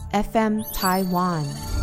FM Taiwan。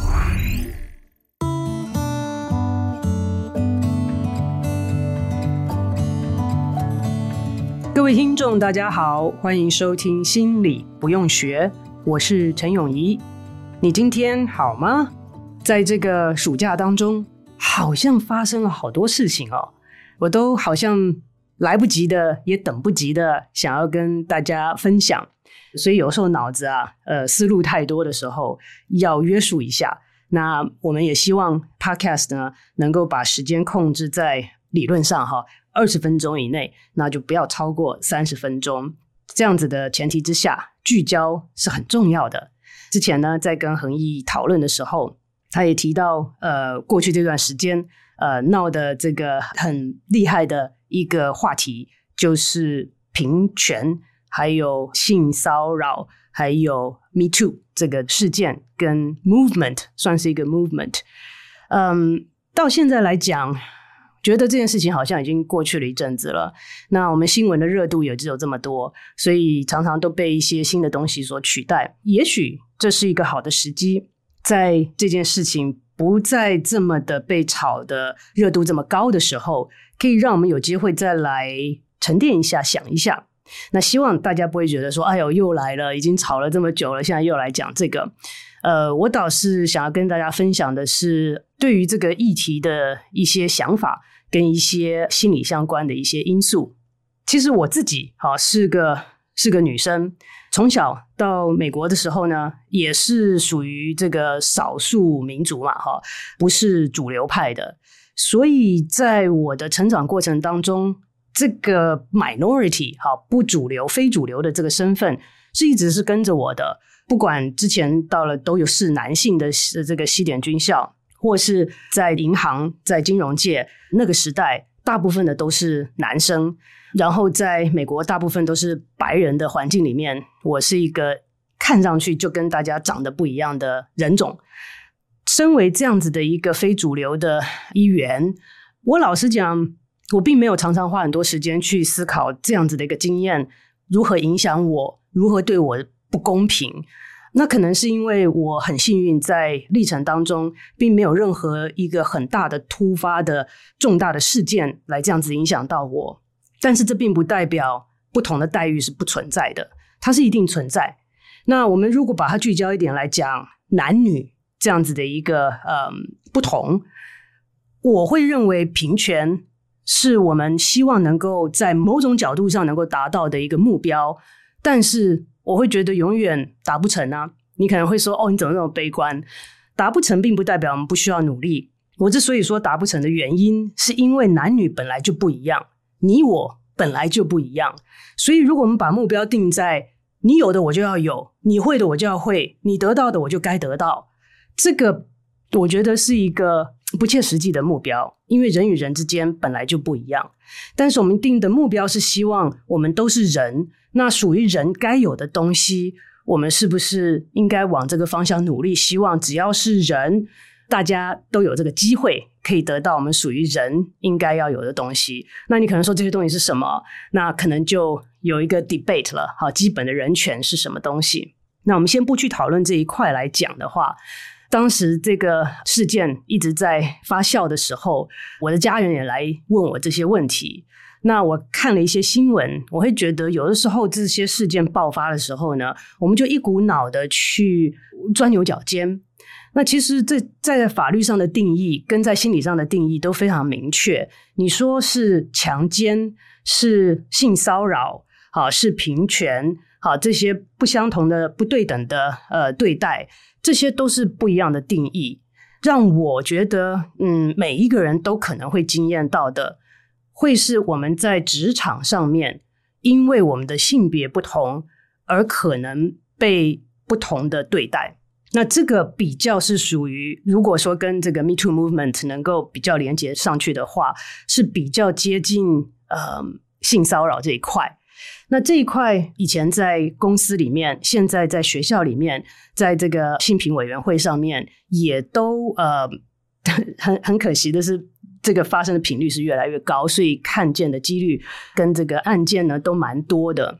各位听众大家好，欢迎收听心理不用学，我是陈永怡。你今天好吗？在这个暑假当中，好像发生了好多事情哦，我都好像来不及的也等不及的想要跟大家分享，所以有时候脑子思路太多的时候要约束一下。那我们也希望 Podcast 呢能够把时间控制在理论上20分钟以内，那就不要超过30分钟。这样子的前提之下，聚焦是很重要的。之前呢，在跟恒毅讨论的时候，他也提到过去这段时间闹的这个很厉害的一个话题，就是平权，还有性骚扰，还有 Me Too 这个事件跟 movement， 算是一个 movement。到现在来讲，觉得这件事情好像已经过去了一阵子了，那我们新闻的热度也只有这么多，所以常常都被一些新的东西所取代。也许这是一个好的时机，在这件事情不再这么的被炒的热度这么高的时候，可以让我们有机会再来沉淀一下，想一下。那希望大家不会觉得说，哎呦又来了，已经炒了这么久了，现在又来讲这个。我倒是想要跟大家分享的是对于这个议题的一些想法跟一些心理相关的一些因素。其实我自己是个女生，从小到美国的时候呢，也是属于这个少数民族嘛，不是主流派的。所以在我的成长过程当中，这个 minority 不主流非主流的这个身份是一直是跟着我的。不管之前到了都有是男性的这个西点军校，或是在银行在金融界，那个时代大部分的都是男生，然后在美国大部分都是白人的环境里面，我是一个看上去就跟大家长得不一样的人种。身为这样子的一个非主流的一员，我老实讲，我并没有常常花很多时间去思考这样子的一个经验如何影响我，如何对我不公平。那可能是因为我很幸运，在历程当中并没有任何一个很大的突发的重大的事件来这样子影响到我。但是这并不代表不同的待遇是不存在的，它是一定存在。那我们如果把它聚焦一点来讲男女这样子的一个不同，我会认为平权是我们希望能够在某种角度上能够达到的一个目标，但是我会觉得永远达不成啊。你可能会说，你怎么那么悲观？达不成并不代表我们不需要努力。我之所以说达不成的原因，是因为男女本来就不一样，你我本来就不一样。所以如果我们把目标定在你有的我就要有，你会的我就要会，你得到的我就该得到，这个我觉得是一个不切实际的目标，因为人与人之间本来就不一样。但是我们定的目标是希望我们都是人，那属于人该有的东西，我们是不是应该往这个方向努力，希望只要是人，大家都有这个机会可以得到我们属于人应该要有的东西。那你可能说这些东西是什么？那可能就有一个 debate 了，基本的人权是什么东西。那我们先不去讨论这一块来讲的话，当时这个事件一直在发酵的时候，我的家人也来问我这些问题。那我看了一些新闻，我会觉得有的时候这些事件爆发的时候呢，我们就一股脑的去钻牛角尖。那其实这在法律上的定义跟在心理上的定义都非常明确。你说是强奸，是性骚扰，是平权，这些不相同的不对等的对待，这些都是不一样的定义，让我觉得每一个人都可能会经验到的，会是我们在职场上面因为我们的性别不同而可能被不同的对待。那这个比较是属于，如果说跟这个 Me Too Movement 能够比较连接上去的话，是比较接近性骚扰这一块。那这一块以前在公司里面，现在在学校里面，在这个性平委员会上面也都很可惜的是，这个发生的频率是越来越高，所以看见的几率跟这个案件呢都蛮多的。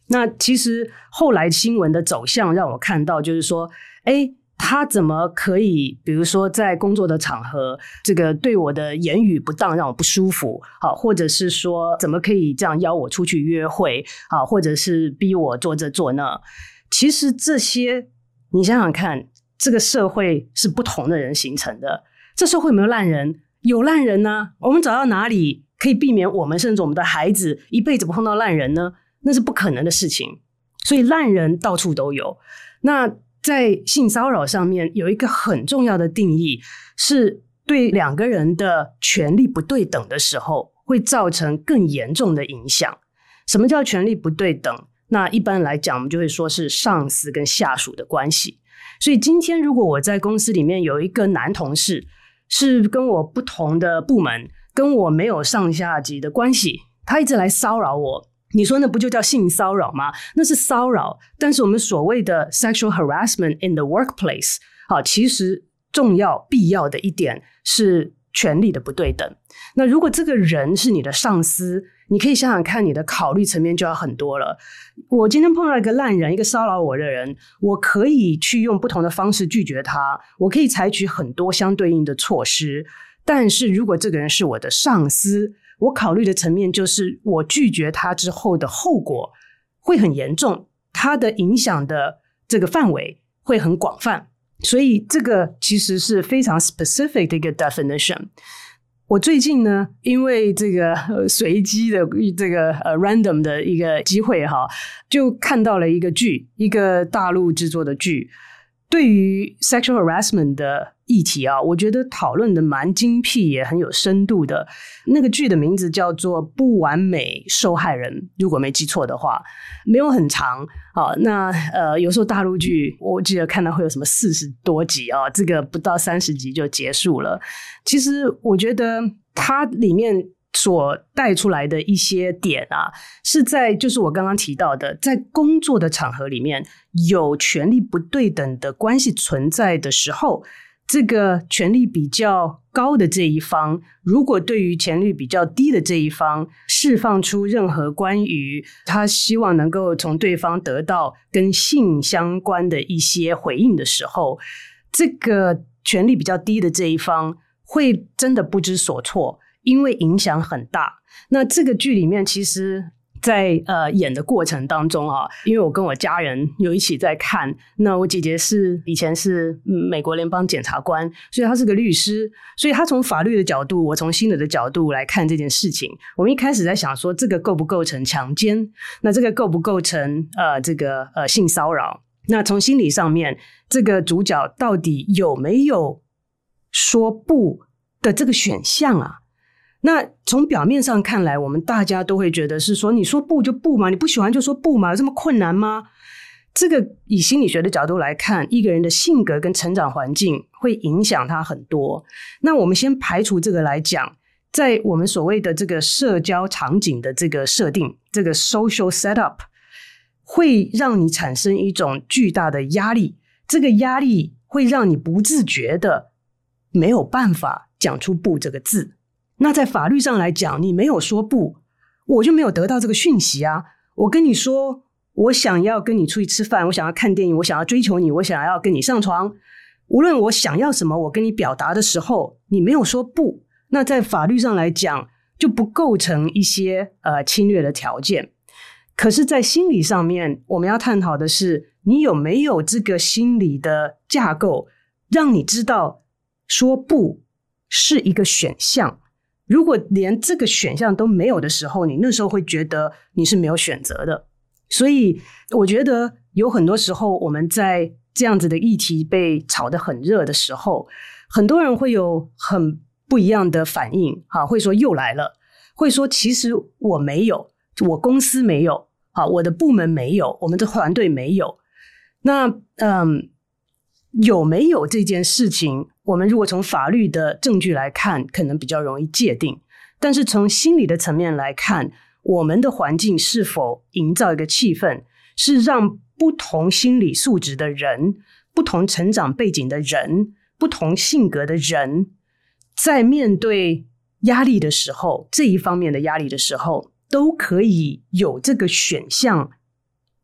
那其实后来新闻的走向让我看到，就是说，他怎么可以，比如说在工作的场合，这个对我的言语不当让我不舒服，好，或者是说怎么可以这样邀我出去约会，好，或者是逼我做这做那。其实这些你想想看，这个社会是不同的人形成的，这社会有没有烂人？有烂人呢，我们找到哪里可以避免我们甚至我们的孩子一辈子不碰到烂人呢？那是不可能的事情。所以烂人到处都有。那在性骚扰上面有一个很重要的定义，是对两个人的权利不对等的时候会造成更严重的影响。什么叫权利不对等？那一般来讲我们就会说是上司跟下属的关系。所以今天如果我在公司里面有一个男同事是跟我不同的部门，跟我没有上下级的关系，他一直来骚扰我，你说那不就叫性骚扰吗？那是骚扰。但是我们所谓的 sexual harassment in the workplace， 其实重要必要的一点是权力的不对等。那如果这个人是你的上司，你可以想想看，你的考虑层面就要很多了。我今天碰到一个烂人，一个骚扰我的人，我可以去用不同的方式拒绝他，我可以采取很多相对应的措施。但是如果这个人是我的上司，我考虑的层面就是我拒绝他之后的后果会很严重，他的影响的这个范围会很广泛。所以这个其实是非常 specific 的一个 definition。我最近呢，因为这个随机的这个random 的一个机会就看到了一个剧，一个大陆制作的剧，对于 sexual harassment 的议题我觉得讨论的蛮精辟，也很有深度的。那个剧的名字叫做《不完美受害人》，如果没记错的话，没有很长。那有时候大陆剧我记得看到会有什么40多集这个不到30集就结束了。其实我觉得它里面所带出来的一些点是在就是我刚刚提到的，在工作的场合里面有权力不对等的关系存在的时候，这个权力比较高的这一方，如果对于权力比较低的这一方释放出任何关于他希望能够从对方得到跟性相关的一些回应的时候，这个权力比较低的这一方会真的不知所措，因为影响很大。那这个剧里面其实在演的过程当中因为我跟我家人有一起在看，那我姐姐以前是美国联邦检察官，所以她是个律师，所以她从法律的角度，我从心理的角度来看这件事情。我们一开始在想说这个构不构成强奸，那这个构不构成这个性骚扰，那从心理上面这个主角到底有没有说不的这个选项那从表面上看来，我们大家都会觉得是说，你说不就不嘛，你不喜欢就说不嘛，有这么困难吗？这个以心理学的角度来看，一个人的性格跟成长环境会影响他很多。那我们先排除这个来讲，在我们所谓的这个社交场景的这个设定，这个 social setup 会让你产生一种巨大的压力，这个压力会让你不自觉的没有办法讲出不这个字。那在法律上来讲，你没有说不，我就没有得到这个讯息我跟你说，我想要跟你出去吃饭，我想要看电影，我想要追求你，我想要跟你上床，无论我想要什么，我跟你表达的时候，你没有说不，那在法律上来讲就不构成一些侵略的条件。可是在心理上面，我们要探讨的是，你有没有这个心理的架构，让你知道说不是一个选项。如果连这个选项都没有的时候，你那时候会觉得你是没有选择的。所以我觉得有很多时候我们在这样子的议题被炒得很热的时候，很多人会有很不一样的反应会说又来了，会说其实我没有，我公司没有我的部门没有，我们的团队没有。那有没有这件事情，我们如果从法律的证据来看，可能比较容易界定，但是从心理的层面来看，我们的环境是否营造一个气氛，是让不同心理素质的人，不同成长背景的人，不同性格的人，在面对压力的时候，这一方面的压力的时候，都可以有这个选项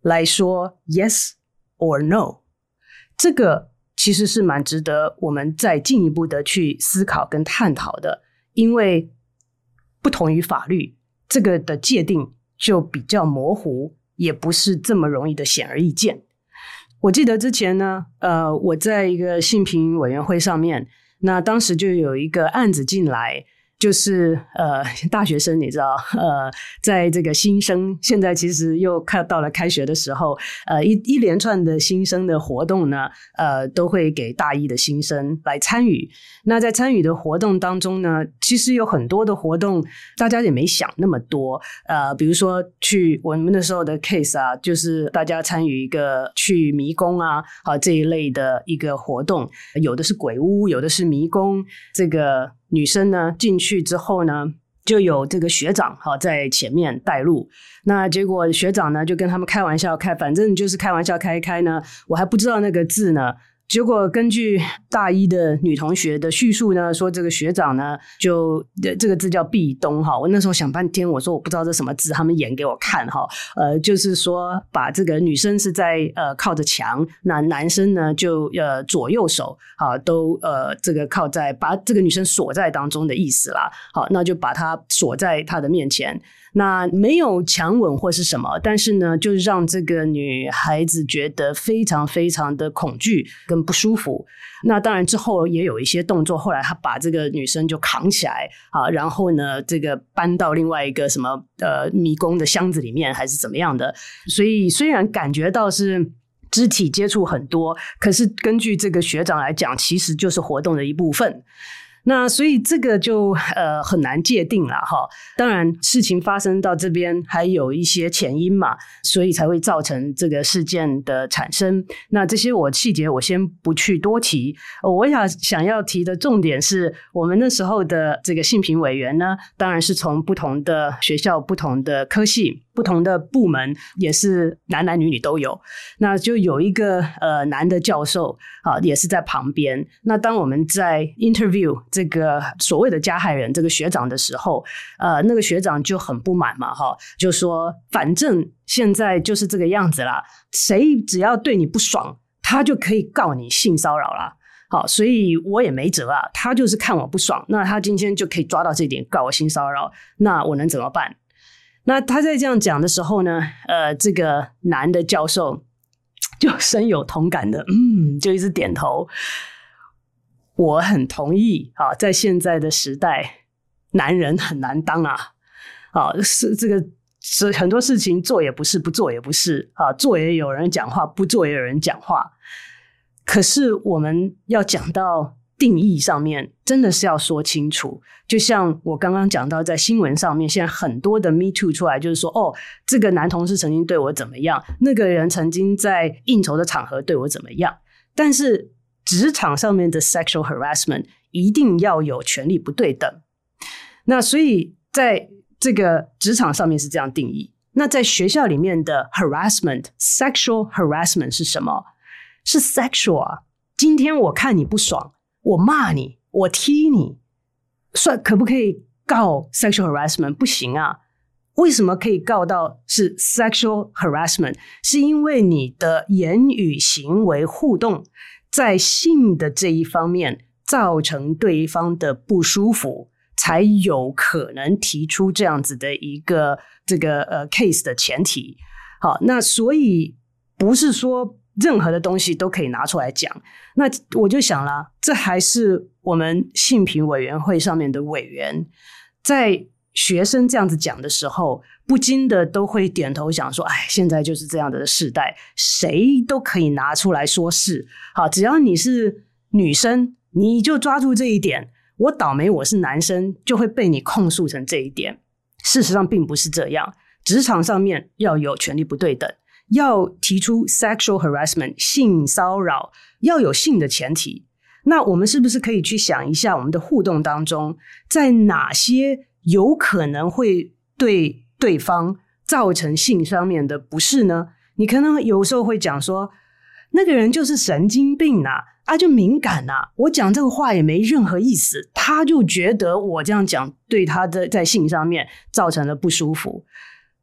来说 yes or no， 这个其实是蛮值得我们再进一步的去思考跟探讨的，因为不同于法律，这个的界定就比较模糊，也不是这么容易的显而易见。我记得之前呢，我在一个性平委员会上面，那当时就有一个案子进来，就是大学生，你知道，在这个新生，现在其实又看到了开学的时候，一连串的新生的活动呢，都会给大一的新生来参与。那在参与的活动当中呢，其实有很多的活动，大家也没想那么多。比如说去我们那时候的 case 啊，就是大家参与一个去迷宫啊，这一类的一个活动，有的是鬼屋，有的是迷宫。这个女生呢进去之后呢，就有这个学长在前面带路。那结果学长呢就跟他们开玩笑反正就是开玩笑开一开呢，我还不知道那个字呢。结果根据大一的女同学的叙述呢，说这个学长呢就这个字叫壁咚我那时候想半天，我说我不知道这什么字，他们演给我看就是说把这个女生是在靠着墙，那男生呢就左右手都这个靠在，把这个女生锁在当中的意思啦。好，那就把她锁在她的面前。那没有强吻或是什么，但是呢就让这个女孩子觉得非常非常的恐惧跟不舒服。那当然之后也有一些动作，后来他把这个女生就扛起来然后呢这个搬到另外一个什么迷宫的箱子里面还是怎么样的。所以虽然感觉到是肢体接触很多，可是根据这个学长来讲，其实就是活动的一部分。那所以这个就很难界定了当然事情发生到这边还有一些前因嘛，所以才会造成这个事件的产生。那这些细节我先不去多提。我想要提的重点是，我们那时候的这个性平委员呢，当然是从不同的学校、不同的科系、不同的部门，也是男男女女都有。那就有一个男的教授也是在旁边。那当我们在 interview 这个所谓的加害人这个学长的时候，那个学长就很不满嘛就说反正现在就是这个样子啦，谁只要对你不爽，他就可以告你性骚扰啦。好，所以我也没辙啊，他就是看我不爽，那他今天就可以抓到这一点告我性骚扰，那我能怎么办？那他在这样讲的时候呢，这个男的教授就深有同感的就一直点头。我很同意在现在的时代，男人很难当是这个很多事情做也不是，不做也不是做也有人讲话，不做也有人讲话。可是我们要讲到定义上面，真的是要说清楚。就像我刚刚讲到，在新闻上面现在很多的 Me Too 出来，就是说这个男同事曾经对我怎么样，那个人曾经在应酬的场合对我怎么样。但是职场上面的 sexual harassment 一定要有权利不对等。那所以在这个职场上面是这样定义。那在学校里面的 harassment sexual harassment 是什么？是 sexual 今天我看你不爽，我骂你，我踢你，可不可以告 sexual harassment？ 不行啊。为什么可以告到是 sexual harassment？ 是因为你的言语行为互动在性的这一方面造成对方的不舒服，才有可能提出这样子的一个这个case 的前提。好，那所以不是说任何的东西都可以拿出来讲。那我就想了，这还是我们性平委员会上面的委员在学生这样子讲的时候，不禁的都会点头想说，现在就是这样的世代，谁都可以拿出来说是。好，只要你是女生，你就抓住这一点，我倒霉我是男生，就会被你控诉成这一点。事实上并不是这样，职场上面要有权利不对等，要提出 sexual harassment 性骚扰，要有性的前提。那我们是不是可以去想一下，我们的互动当中，在哪些有可能会对对方造成性上面的不适呢？你可能有时候会讲说，那个人就是神经病就敏感我讲这个话也没任何意思，他就觉得我这样讲对他的在性上面造成了不舒服。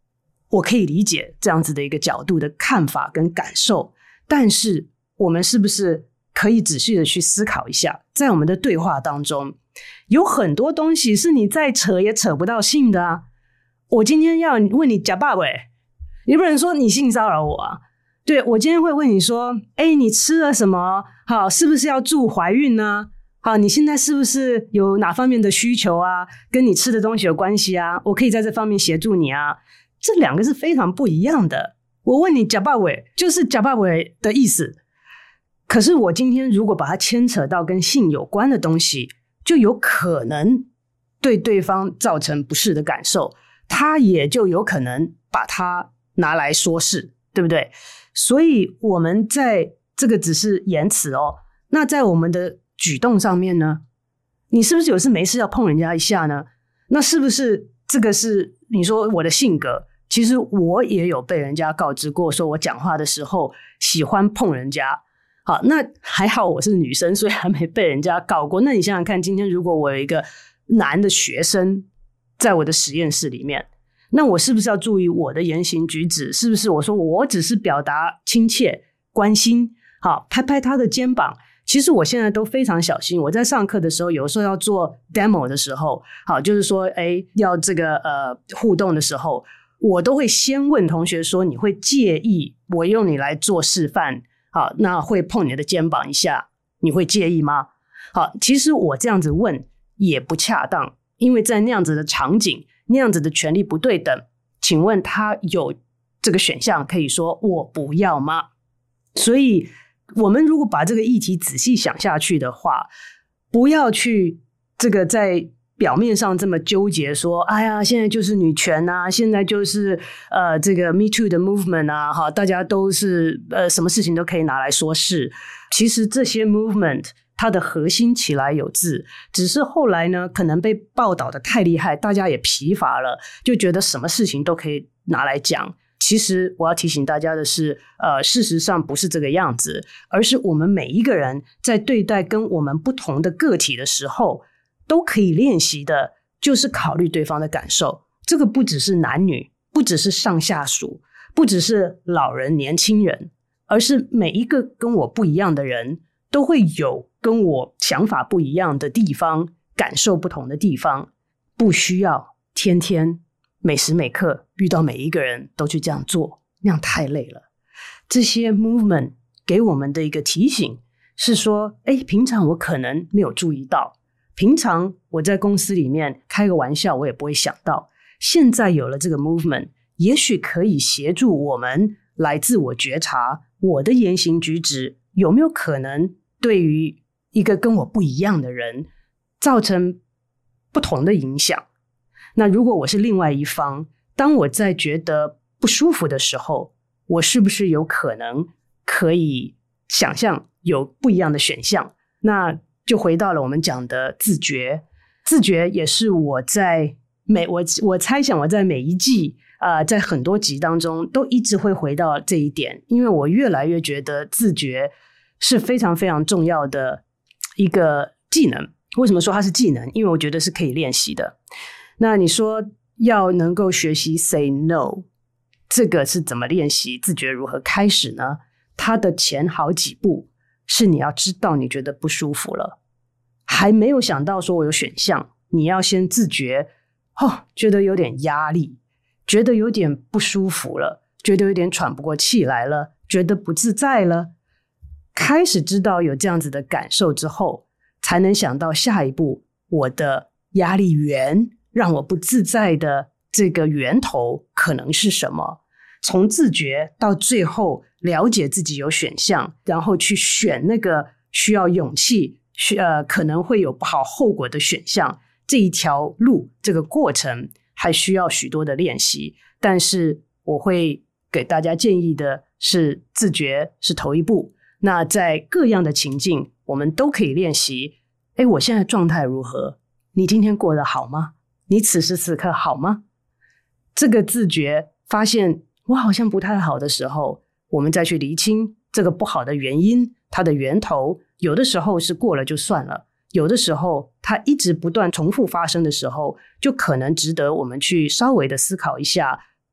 我可以理解这样子的一个角度的看法跟感受，但是我们是不是可以仔细的去思考一下，在我们的对话当中有很多东西是你再扯也扯不到性的啊。我今天要问你假爸爸，你不能说你性骚扰我啊。对，我今天会问你说，你吃了什么？好，是不是要助怀孕呢？好，你现在是不是有哪方面的需求啊？跟你吃的东西有关系啊？我可以在这方面协助你啊。这两个是非常不一样的。我问你假爸爸就是假爸爸的意思，可是我今天如果把它牵扯到跟性有关的东西，就有可能对对方造成不适的感受，他也就有可能把它拿来说事，对不对？所以我们在这个只是言辞哦，那在我们的举动上面呢，你是不是有事没事要碰人家一下呢？那是不是这个是你说我的性格？其实我也有被人家告知过，说我讲话的时候喜欢碰人家。好，那还好我是女生，所以还没被人家告过。那你想想看，今天如果我有一个男的学生在我的实验室里面，那我是不是要注意我的言行举止？是不是我说我只是表达亲切关心，好，拍拍他的肩膀？其实我现在都非常小心。我在上课的时候，有时候要做 demo 的时候，好，就是说要这个互动的时候，我都会先问同学说，你会介意我用你来做示范？好，那会碰你的肩膀一下，你会介意吗？好，其实我这样子问也不恰当，因为在那样子的场景，那样子的权利不对等，请问他有这个选项可以说我不要吗？所以我们如果把这个议题仔细想下去的话，不要去这个在表面上这么纠结说，哎呀，现在就是女权啊，现在就是这个 Me Too 的 movement 啊，哈，大家都是什么事情都可以拿来说事。其实这些 movement 它的核心其来有自，只是后来呢，可能被报道的太厉害，大家也疲乏了，就觉得什么事情都可以拿来讲。其实我要提醒大家的是，事实上不是这个样子，而是我们每一个人在对待跟我们不同的个体的时候，都可以练习的，就是考虑对方的感受。这个不只是男女，不只是上下属，不只是老人年轻人，而是每一个跟我不一样的人，都会有跟我想法不一样的地方，感受不同的地方，不需要天天每时每刻遇到每一个人都去这样做，那样太累了。这些 movement 给我们的一个提醒是说，平常我可能没有注意到，平常我在公司里面开个玩笑我也不会想到，现在有了这个 movement， 也许可以协助我们来自我觉察我的言行举止有没有可能对于一个跟我不一样的人造成不同的影响。那如果我是另外一方，当我在觉得不舒服的时候，我是不是有可能可以想象有不一样的选项？那就回到了我们讲的自觉。自觉也是我在我猜想我在每一季在很多集当中都一直会回到这一点，因为我越来越觉得自觉是非常非常重要的一个技能。为什么说它是技能？因为我觉得是可以练习的。那你说要能够学习 say no， 这个是怎么练习？自觉如何开始呢？它的前好几步是你要知道你觉得不舒服了，还没有想到说我有选项，你要先自觉觉得有点压力，觉得有点不舒服了，觉得有点喘不过气来了，觉得不自在了。开始知道有这样子的感受之后，才能想到下一步我的压力源，让我不自在的这个源头可能是什么。从自觉到最后了解自己有选项，然后去选那个需要勇气可能会有不好后果的选项，这一条路这个过程还需要许多的练习。但是我会给大家建议的是，自觉是头一步。那在各样的情境我们都可以练习，我现在状态如何？你今天过得好吗？你此时此刻好吗？这个自觉发现我好像不太好的时候，我们再去厘清这个不好的原因，它的源头。有的时候是过了就算了，有的时候它一直不断重复发生的时候，就可能值得我们去稍微的思考一下，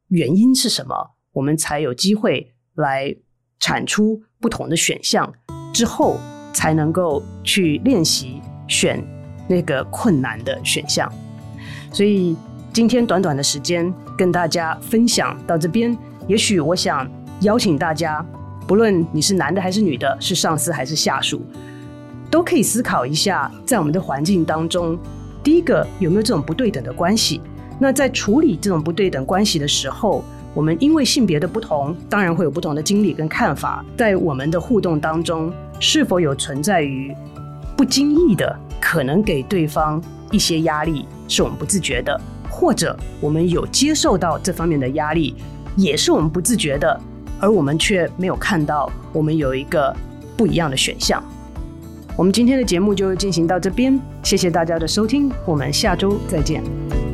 原因是什么，我们才有机会来产出不同的选项，之后才能够去练习选那个困难的选项。所以今天短短的时间跟大家分享到这边，也许我想邀请大家，不论你是男的还是女的，是上司还是下属，都可以思考一下，在我们的环境当中，第一个有没有这种不对等的关系。那在处理这种不对等关系的时候，我们因为性别的不同，当然会有不同的经历跟看法，在我们的互动当中，是否有存在于不经意的可能给对方一些压力，是我们不自觉的，或者我们有接受到这方面的压力，也是我们不自觉的，而我们却没有看到我们有一个不一样的选项。我们今天的节目就进行到这边，谢谢大家的收听，我们下周再见。